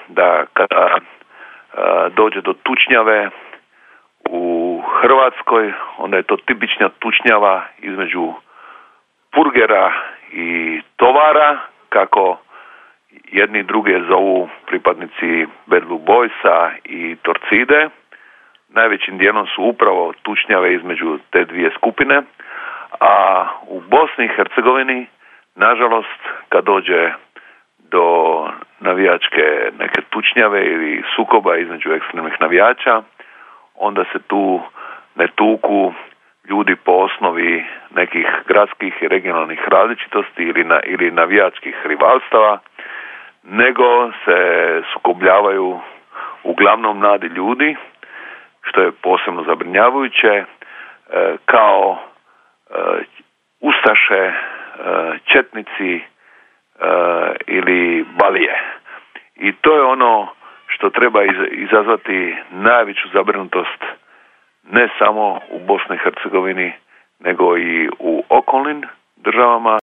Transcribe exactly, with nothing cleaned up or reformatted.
da kada dođe do tučnjave u Hrvatskoj, onda je to tipična tučnjava između purgera i tovara, kako jedni druge zovu pripadnici Bad Blue Boysa i Torcide. Najvećim dijelom su upravo tučnjave između te dvije skupine, a u Bosni i Hercegovini, nažalost, kad dođe do navijačke neke tučnjave ili sukoba između ekstremnih navijača, onda se tu ne tuku ljudi po osnovi nekih gradskih i regionalnih različitosti ili, na, ili navijačkih rivalstava, nego se sukobljavaju uglavnom mladi ljudi, što je posebno zabrinjavajuće, kao ustaše, četnici ili balije. I to je ono što treba izazvati najveću zabrinutost ne samo u Bosni i Hercegovini, nego i u okolnim državama.